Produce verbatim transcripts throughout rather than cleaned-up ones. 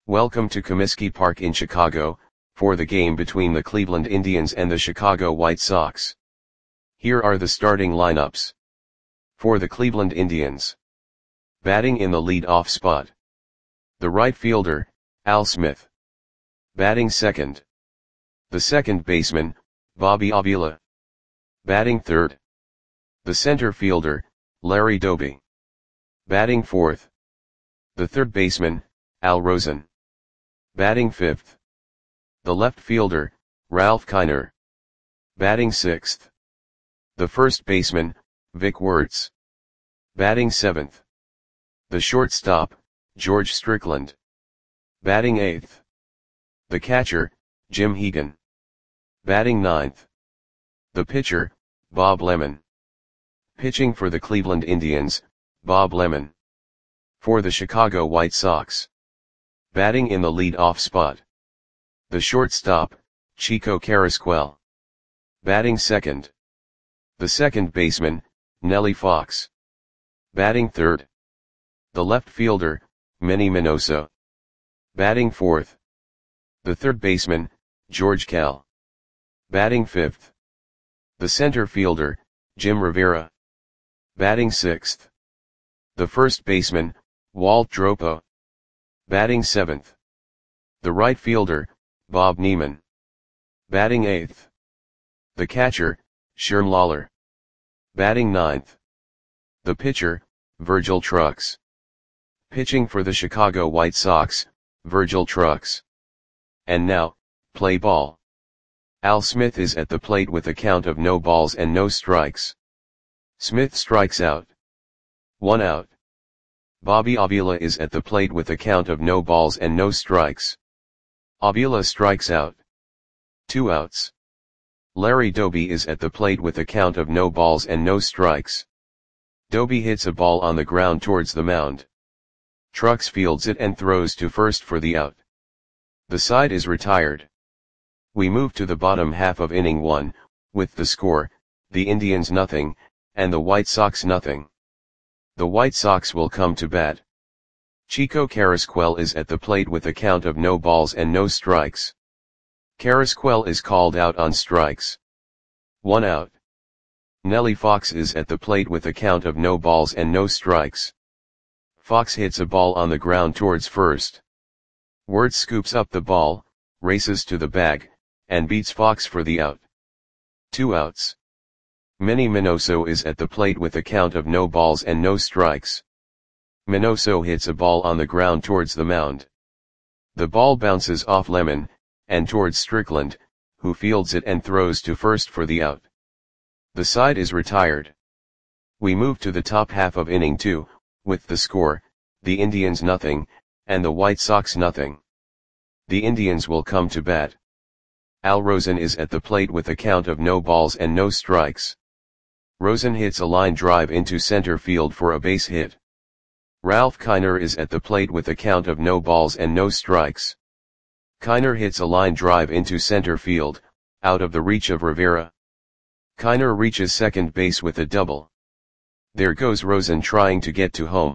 Welcome to Comiskey Park in Chicago, for the game between the Cleveland Indians and the Chicago White Sox. Here are the starting lineups. For the Cleveland Indians. Batting in the lead-off spot. The right fielder, Al Smith. Batting second. The second baseman, Bobby Avila. Batting third. The center fielder, Larry Doby. Batting fourth. The third baseman, Al Rosen. Batting fifth. The left fielder, Ralph Kiner. Batting sixth. The first baseman, Vic Wertz. Batting seventh. The shortstop, George Strickland. Batting eighth. The catcher, Jim Hegan. Batting ninth. The pitcher, Bob Lemon. Pitching for the Cleveland Indians, Bob Lemon. For the Chicago White Sox. Batting in the lead-off spot. The shortstop, Chico Carrasquel. Batting second. The second baseman, Nellie Fox. Batting third. The left fielder, Manny Minoso. Batting fourth. The third baseman, George Kell. Batting fifth. The center fielder, Jim Rivera. Batting sixth. The first baseman, Walt Dropo. Batting seventh. The right fielder, Bob Neiman. Batting eighth. The catcher, Sherm Lawler. Batting ninth. The pitcher, Virgil Trucks. Pitching for the Chicago White Sox, Virgil Trucks. And now, play ball. Al Smith is at the plate with a count of no balls and no strikes. Smith strikes out. One out. Bobby Avila is at the plate with a count of no balls and no strikes. Avila strikes out. Two outs. Larry Doby is at the plate with a count of no balls and no strikes. Doby hits a ball on the ground towards the mound. Trucks fields it and throws to first for the out. The side is retired. We move to the bottom half of inning one, with the score, the Indians nothing, and the White Sox nothing. The White Sox will come to bat. Chico Carrasquel is at the plate with a count of no balls and no strikes. Carrasquel is called out on strikes. One out. Nellie Fox is at the plate with a count of no balls and no strikes. Fox hits a ball on the ground towards first. Wertz scoops up the ball, races to the bag, and beats Fox for the out. Two outs. Manny Minoso is at the plate with a count of no balls and no strikes. Minoso hits a ball on the ground towards the mound. The ball bounces off Lemon, and towards Strickland, who fields it and throws to first for the out. The side is retired. We move to the top half of inning two, with the score, the Indians nothing, and the White Sox nothing. The Indians will come to bat. Al Rosen is at the plate with a count of no balls and no strikes. Rosen hits a line drive into center field for a base hit. Ralph Kiner is at the plate with a count of no balls and no strikes. Kiner hits a line drive into center field, out of the reach of Rivera. Kiner reaches second base with a double. There goes Rosen trying to get to home.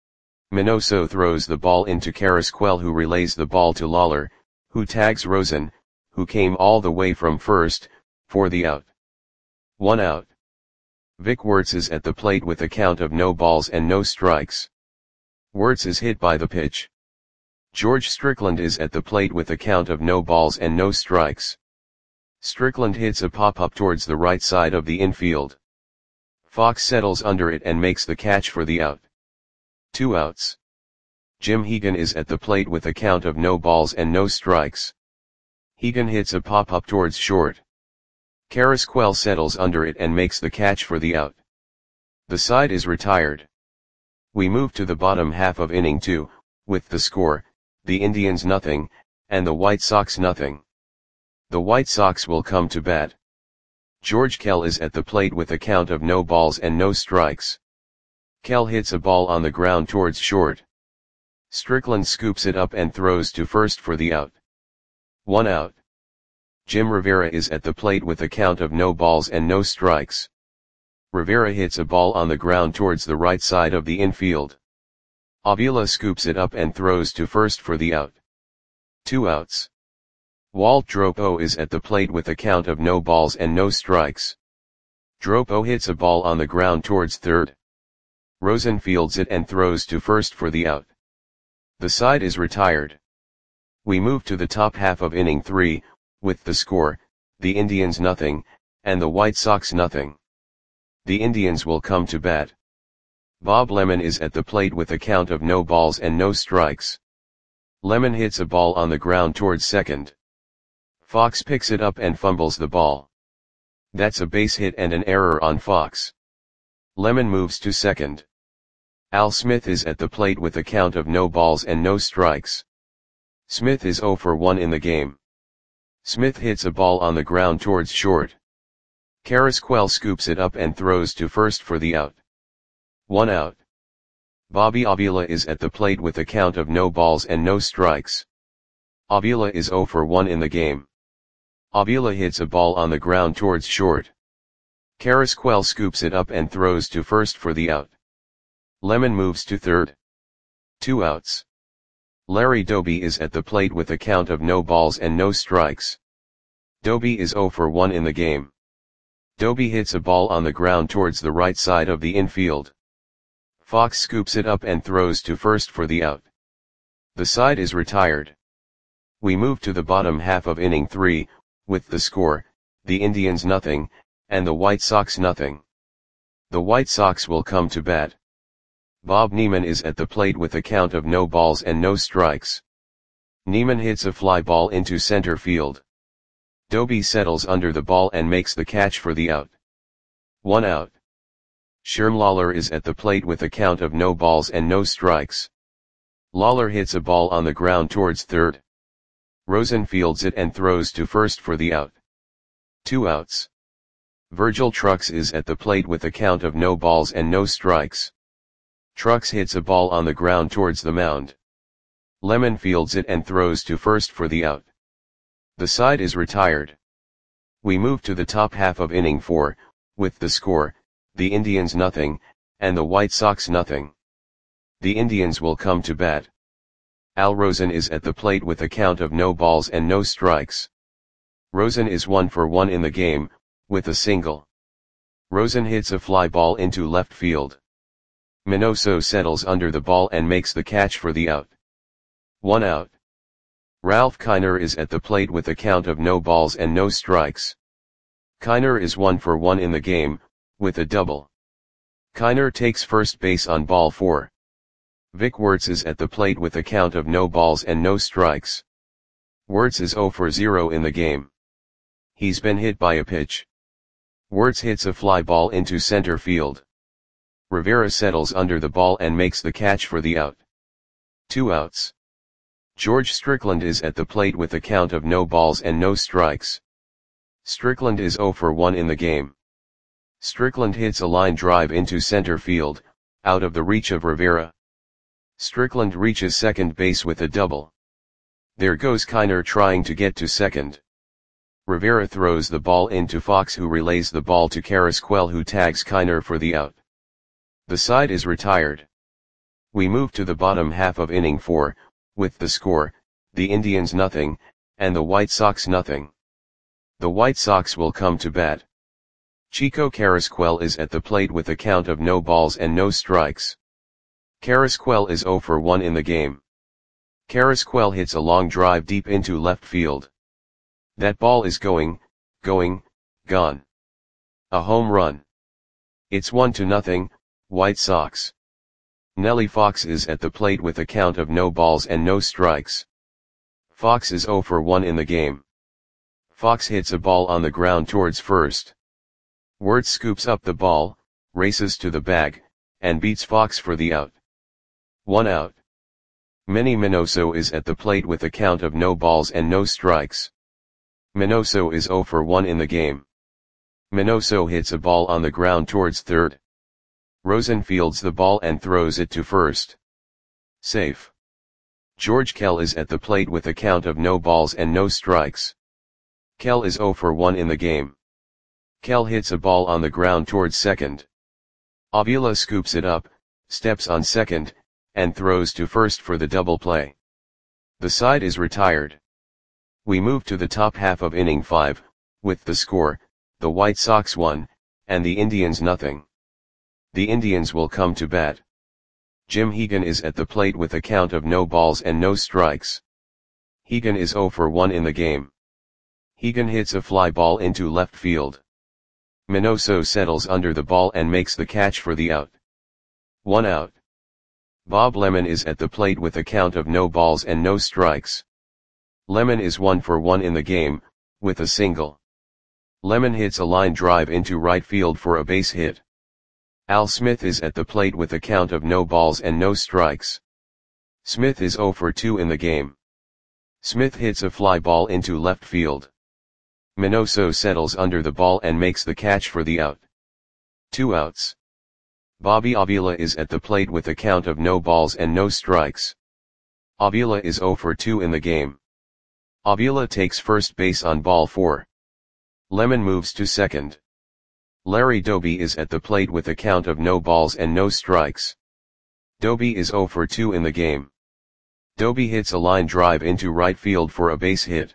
Minoso throws the ball into Carrasquel, who relays the ball to Lawler, who tags Rosen, who came all the way from first, for the out. One out. Vic Wertz is at the plate with a count of no balls and no strikes. Wertz is hit by the pitch. George Strickland is at the plate with a count of no balls and no strikes. Strickland hits a pop-up towards the right side of the infield. Fox settles under it and makes the catch for the out. Two outs. Jim Hegan is at the plate with a count of no balls and no strikes. Hegan hits a pop-up towards short. Carrasquel settles under it and makes the catch for the out. The side is retired. We move to the bottom half of inning two, with the score, the Indians nothing, and the White Sox nothing. The White Sox will come to bat. George Kell is at the plate with a count of no balls and no strikes. Kell hits a ball on the ground towards short. Strickland scoops it up and throws to first for the out. One out. Jim Rivera is at the plate with a count of no balls and no strikes. Rivera hits a ball on the ground towards the right side of the infield. Avila scoops it up and throws to first for the out. Two outs. Walt Dropo is at the plate with a count of no balls and no strikes. Dropo hits a ball on the ground towards third. Rosen fields it and throws to first for the out. The side is retired. We move to the top half of inning three, with the score, the Indians nothing, and the White Sox nothing. The Indians will come to bat. Bob Lemon is at the plate with a count of no balls and no strikes. Lemon hits a ball on the ground towards second. Fox picks it up and fumbles the ball. That's a base hit and an error on Fox. Lemon moves to second. Al Smith is at the plate with a count of no balls and no strikes. Smith is oh for one in the game. Smith hits a ball on the ground towards short. Carrasquel scoops it up and throws to first for the out. One out. Bobby Avila is at the plate with a count of no balls and no strikes. Avila is oh for one in the game. Avila hits a ball on the ground towards short. Carrasquel scoops it up and throws to first for the out. Lemon moves to third. Two outs. Larry Doby is at the plate with a count of no balls and no strikes. Doby is oh for one in the game. Doby hits a ball on the ground towards the right side of the infield. Fox scoops it up and throws to first for the out. The side is retired. We move to the bottom half of inning three, with the score, the Indians nothing, and the White Sox nothing. The White Sox will come to bat. Bob Neiman is at the plate with a count of no balls and no strikes. Neiman hits a fly ball into center field. Doby settles under the ball and makes the catch for the out. One out. Sherm Lawler is at the plate with a count of no balls and no strikes. Lawler hits a ball on the ground towards third. Rosen fields it and throws to first for the out. Two outs. Virgil Trucks is at the plate with a count of no balls and no strikes. Trucks hits a ball on the ground towards the mound. Lemon fields it and throws to first for the out. The side is retired. We move to the top half of inning four, with the score, the Indians nothing, and the White Sox nothing. The Indians will come to bat. Al Rosen is at the plate with a count of no balls and no strikes. Rosen is one for one in the game, with a single. Rosen hits a fly ball into left field. Minoso settles under the ball and makes the catch for the out. One out. Ralph Kiner is at the plate with a count of no balls and no strikes. Kiner is one for one in the game, with a double. Kiner takes first base on ball four. Vic Wertz is at the plate with a count of no balls and no strikes. Wertz is oh for zero in the game. He's been hit by a pitch. Wertz hits a fly ball into center field. Rivera settles under the ball and makes the catch for the out. Two outs. George Strickland is at the plate with a count of no balls and no strikes. Strickland is oh for one in the game. Strickland hits a line drive into center field, out of the reach of Rivera. Strickland reaches second base with a double. There goes Kiner trying to get to second. Rivera throws the ball into Fox, who relays the ball to Carrasquel, who tags Kiner for the out. The side is retired. We move to the bottom half of inning four, with the score, the Indians nothing, and the White Sox nothing. The White Sox will come to bat. Chico Carrasquel is at the plate with a count of no balls and no strikes. Carrasquel is oh for one in the game. Carrasquel hits a long drive deep into left field. That ball is going, going, gone. A home run. It's one to nothing, White Sox. Nellie Fox is at the plate with a count of no balls and no strikes. Fox is oh for one in the game. Fox hits a ball on the ground towards first. Wertz scoops up the ball, races to the bag, and beats Fox for the out. One out. Manny Minoso is at the plate with a count of no balls and no strikes. Minoso is oh for one in the game. Minoso hits a ball on the ground towards third. Rosen fields the ball and throws it to first. Safe. George Kell is at the plate with a count of no balls and no strikes. Kell is oh for one in the game. Kell hits a ball on the ground towards second. Avila scoops it up, steps on second, and throws to first for the double play. The side is retired. We move to the top half of inning five, with the score, the White Sox one, and the Indians nothing. The Indians will come to bat. Jim Hegan is at the plate with a count of no balls and no strikes. Hegan is oh for one in the game. Hegan hits a fly ball into left field. Minoso settles under the ball and makes the catch for the out. One out. Bob Lemon is at the plate with a count of no balls and no strikes. Lemon is one for one in the game, with a single. Lemon hits a line drive into right field for a base hit. Al Smith is at the plate with a count of no balls and no strikes. Smith is oh for two in the game. Smith hits a fly ball into left field. Minoso settles under the ball and makes the catch for the out. Two outs. Bobby Avila is at the plate with a count of no balls and no strikes. Avila is oh for two in the game. Avila takes first base on ball four. Lemon moves to second. Larry Doby is at the plate with a count of no balls and no strikes. Doby is oh for two in the game. Doby hits a line drive into right field for a base hit.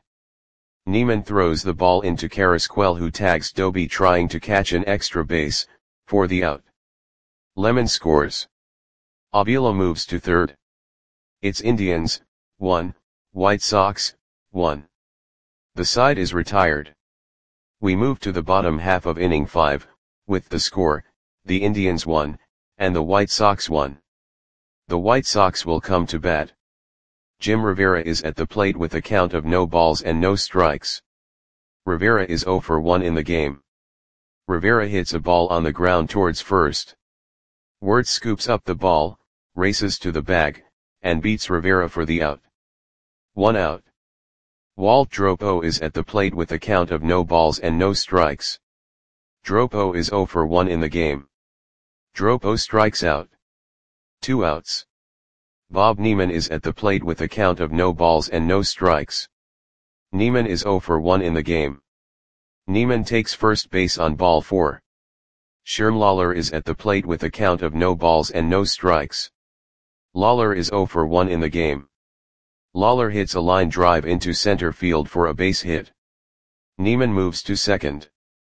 Neiman throws the ball into Carrasquel, who tags Doby trying to catch an extra base, for the out. Lemon scores. Avila moves to third. It's Indians, one, White Sox, one. The side is retired. We move to the bottom half of inning five, with the score, the Indians one, and the White Sox one. The White Sox will come to bat. Jim Rivera is at the plate with a count of no balls and no strikes. Rivera is oh for one in the game. Rivera hits a ball on the ground towards first. Wirtz scoops up the ball, races to the bag, and beats Rivera for the out. One out. Walt Dropo is at the plate with a count of no balls and no strikes. Dropo is oh for one in the game. Dropo strikes out. Two outs. Bob Neiman is at the plate with a count of no balls and no strikes. Neiman is oh for one in the game. Neiman takes first base on ball four. Sherm Lawler is at the plate with a count of no balls and no strikes. Lawler is oh for one in the game. Lawler hits a line drive into center field for a base hit. Neiman moves to second.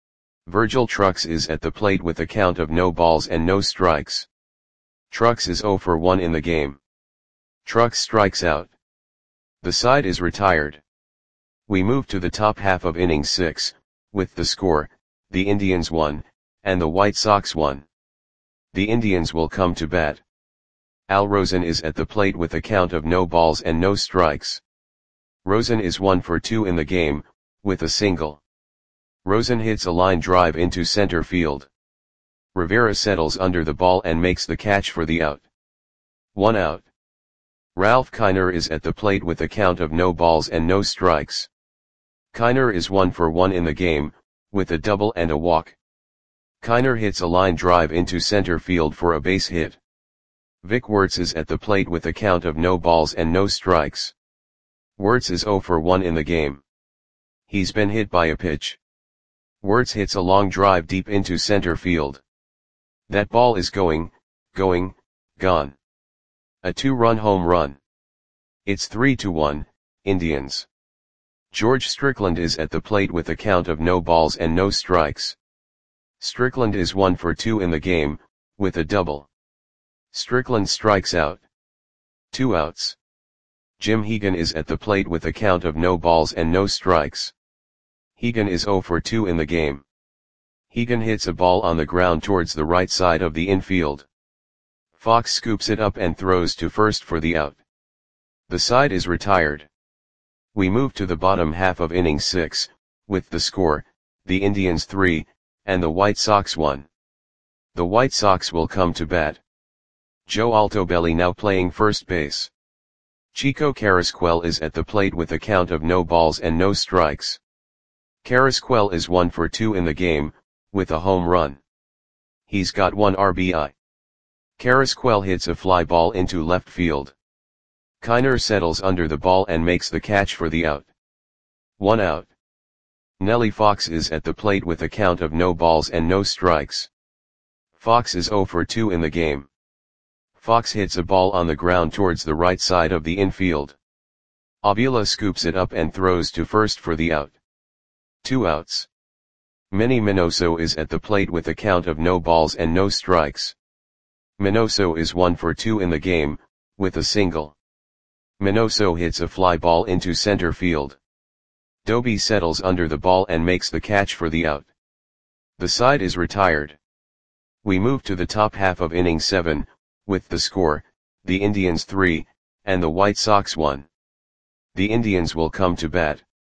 Virgil Trucks is at the plate with a count of no balls and no strikes. Trucks is oh for one in the game. Trucks strikes out. The side is retired. We move to the top half of inning six, with the score, the Indians one, and the White Sox one. The Indians will come to bat. Al Rosen is at the plate with a count of no balls and no strikes. Rosen is one for two in the game, with a single. Rosen hits a line drive into center field. Rivera settles under the ball and makes the catch for the out. One out. Ralph Kiner is at the plate with a count of no balls and no strikes. Kiner is one for one in the game, with a double and a walk. Kiner hits a line drive into center field for a base hit. Vic Wirtz is at the plate with a count of no balls and no strikes. Wirtz is oh for one in the game. He's been hit by a pitch. Wirtz hits a long drive deep into center field. That ball is going, going, gone. A two-run home run. It's three to one, Indians. George Strickland is at the plate with a count of no balls and no strikes. Strickland is one for two in the game, with a double. Strickland strikes out. Two outs. Jim Hegan is at the plate with a count of no balls and no strikes. Hegan is oh for two in the game. Hegan hits a ball on the ground towards the right side of the infield. Fox scoops it up and throws to first for the out. The side is retired. We move to the bottom half of inning six, with the score, the Indians three, and the White Sox one. The White Sox will come to bat. Joe Altobelli now playing first base. Chico Carrasquel is at the plate with a count of no balls and no strikes. Carrasquel is one for two in the game, with a home run. He's got one R B I. Carrasquel hits a fly ball into left field. Kiner settles under the ball and makes the catch for the out. One out. Nellie Fox is at the plate with a count of no balls and no strikes. Fox is oh for two in the game. Fox hits a ball on the ground towards the right side of the infield. Avila scoops it up and throws to first for the out. Two outs. Manny Minoso is at the plate with a count of no balls and no strikes. Minoso is one for two in the game, with a single. Minoso hits a fly ball into center field. Doby settles under the ball and makes the catch for the out. The side is retired. We move to the top half of inning seven, with the score, the Indians three, and the White Sox one. The Indians will come to bat.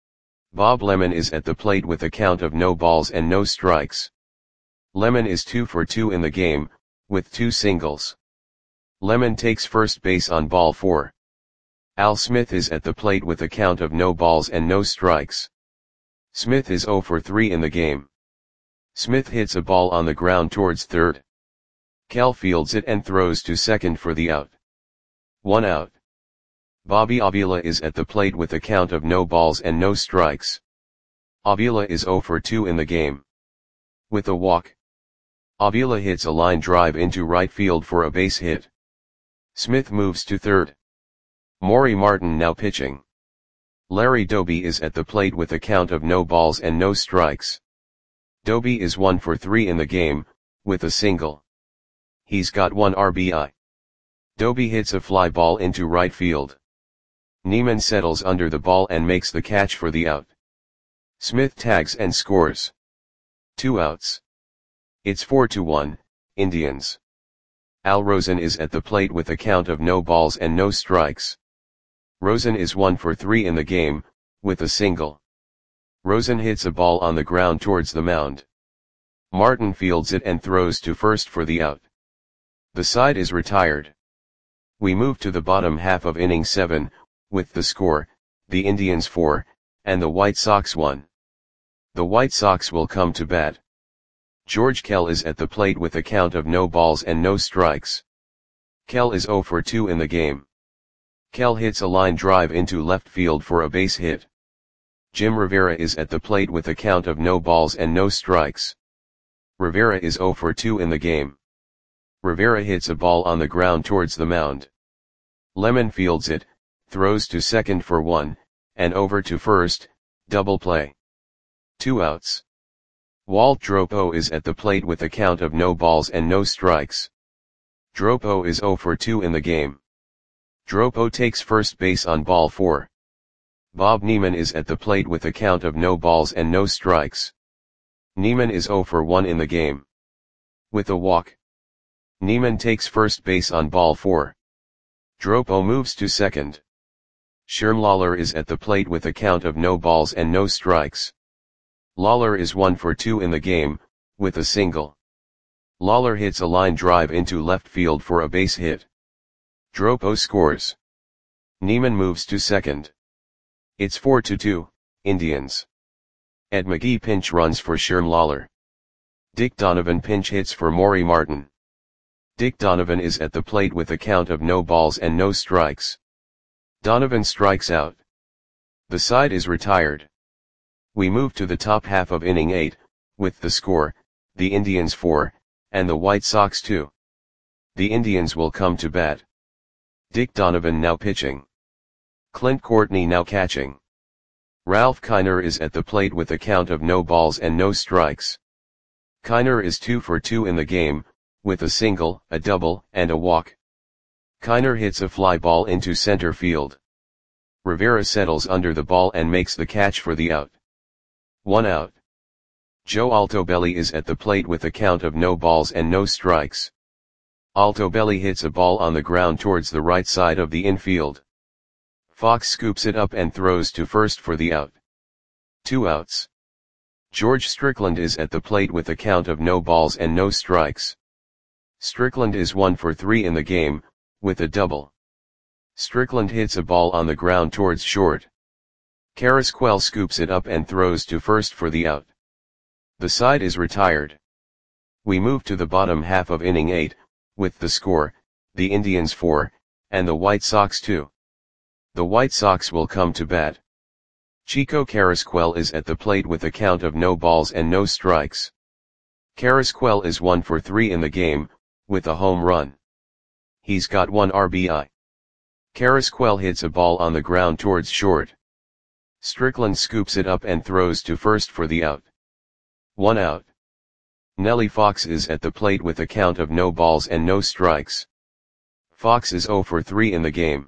Bob Lemon is at the plate with a count of no balls and no strikes. Lemon is two for two in the game, with two singles. Lemon takes first base on ball four. Al Smith is at the plate with a count of no balls and no strikes. Smith is zero for three in the game. Smith hits a ball on the ground towards third. Cal fields it and throws to second for the out. One out. Bobby Avila is at the plate with a count of no balls and no strikes. Avila is zero for two in the game. With a walk. Avila hits a line drive into right field for a base hit. Smith moves to third. Maury Martin now pitching. Larry Doby is at the plate with a count of no balls and no strikes. Doby is one for three in the game, with a single. He's got one R B I. Doby hits a fly ball into right field. Neiman settles under the ball and makes the catch for the out. Smith tags and scores. Two outs. It's four to one, Indians. Al Rosen is at the plate with a count of no balls and no strikes. Rosen is one for three in the game, with a single. Rosen hits a ball on the ground towards the mound. Martin fields it and throws to first for the out. The side is retired. We move to the bottom half of inning seven, with the score, the Indians four, and the White Sox one. The White Sox will come to bat. George Kell is at the plate with a count of no balls and no strikes. Kell is zero for two in the game. Kell hits a line drive into left field for a base hit. Jim Rivera is at the plate with a count of no balls and no strikes. Rivera is zero for two in the game. Rivera hits a ball on the ground towards the mound. Lemon fields it, throws to second for one, and over to first, double play. Two outs. Walt Dropo is at the plate with a count of no balls and no strikes. Dropo is zero for two in the game. Dropo takes first base on ball four. Bob Neiman is at the plate with a count of no balls and no strikes. Neiman is zero for one in the game. With a walk. Neiman takes first base on ball four. Dropo moves to second. Sherm Lawler is at the plate with a count of no balls and no strikes. Lawler is one for two in the game, with a single. Lawler hits a line drive into left field for a base hit. Dropo scores. Neiman moves to second. It's four to two, Indians. Ed McGee pinch runs for Sherm Lawler. Dick Donovan pinch hits for Maury Martin. Dick Donovan is at the plate with a count of no balls and no strikes. Donovan strikes out. The side is retired. We move to the top half of inning eight, with the score, the Indians four, and the White Sox two. The Indians will come to bat. Dick Donovan now pitching. Clint Courtney now catching. Ralph Kiner is at the plate with a count of no balls and no strikes. Kiner is two for two in the game, with a single, a double, and a walk. Kiner hits a fly ball into center field. Rivera settles under the ball and makes the catch for the out. One out. Joe Altobelli is at the plate with a count of no balls and no strikes. Altobelli hits a ball on the ground towards the right side of the infield. Fox scoops it up and throws to first for the out. Two outs. George Strickland is at the plate with a count of no balls and no strikes. Strickland is one for three in the game, with a double. Strickland hits a ball on the ground towards short. Carrasquel scoops it up and throws to first for the out. The side is retired. We move to the bottom half of inning eight, with the score, the Indians four, and the White Sox two. The White Sox will come to bat. Chico Carrasquel is at the plate with a count of no balls and no strikes. Carrasquel is one for three in the game, with a home run. He's got one R B I. Carrasquel hits a ball on the ground towards short. Strickland scoops it up and throws to first for the out. One out. Nellie Fox is at the plate with a count of no balls and no strikes. Fox is zero for three in the game.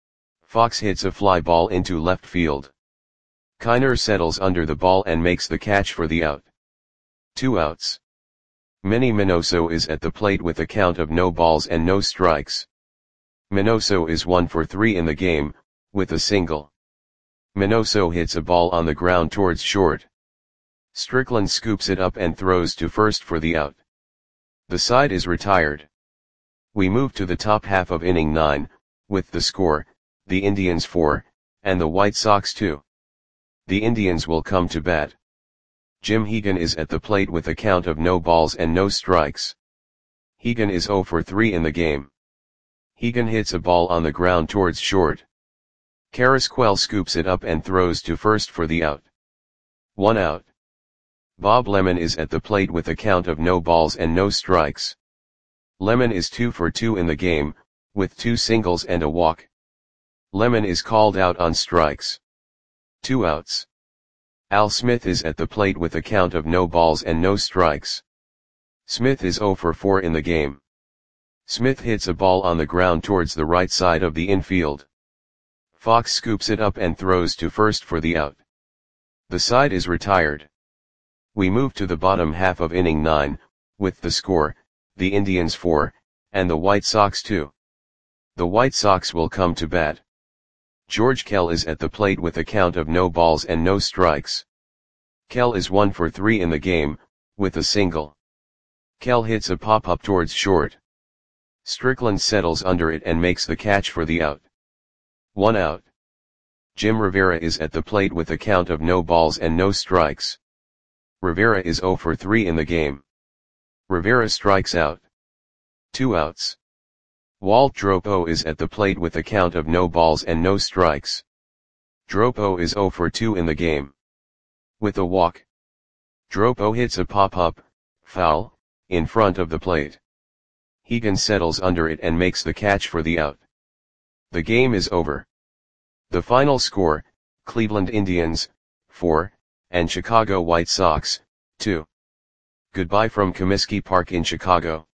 Fox hits a fly ball into left field. Kiner settles under the ball and makes the catch for the out. Two outs. Manny Minoso is at the plate with a count of no balls and no strikes. Minoso is one for three in the game, with a single. Minoso hits a ball on the ground towards short. Strickland scoops it up and throws to first for the out. The side is retired. We move to the top half of inning nine, with the score, the Indians four, and the White Sox two. The Indians will come to bat. Jim Hegan is at the plate with a count of no balls and no strikes. Hegan is zero for three in the game. Hegan hits a ball on the ground towards short. Carrasquel scoops it up and throws to first for the out. One out. Bob Lemon is at the plate with a count of no balls and no strikes. Lemon is two for two in the game, with two singles and a walk. Lemon is called out on strikes. Two outs. Al Smith is at the plate with a count of no balls and no strikes. Smith is zero for four in the game. Smith hits a ball on the ground towards the right side of the infield. Fox scoops it up and throws to first for the out. The side is retired. We move to the bottom half of inning nine, with the score, the Indians four, and the White Sox two. The White Sox will come to bat. George Kell is at the plate with a count of no balls and no strikes. Kell is one for three in the game, with a single. Kell hits a pop-up towards short. Strickland settles under it and makes the catch for the out. One out. Jim Rivera is at the plate with a count of no balls and no strikes. Rivera is zero for three in the game. Rivera strikes out. Two outs. Walt Dropo is at the plate with a count of no balls and no strikes. Dropo is zero for two in the game. With a walk. Dropo hits a pop-up, foul, in front of the plate. Hegan settles under it and makes the catch for the out. The game is over. The final score, Cleveland Indians, four, and Chicago White Sox, two. Goodbye from Comiskey Park in Chicago.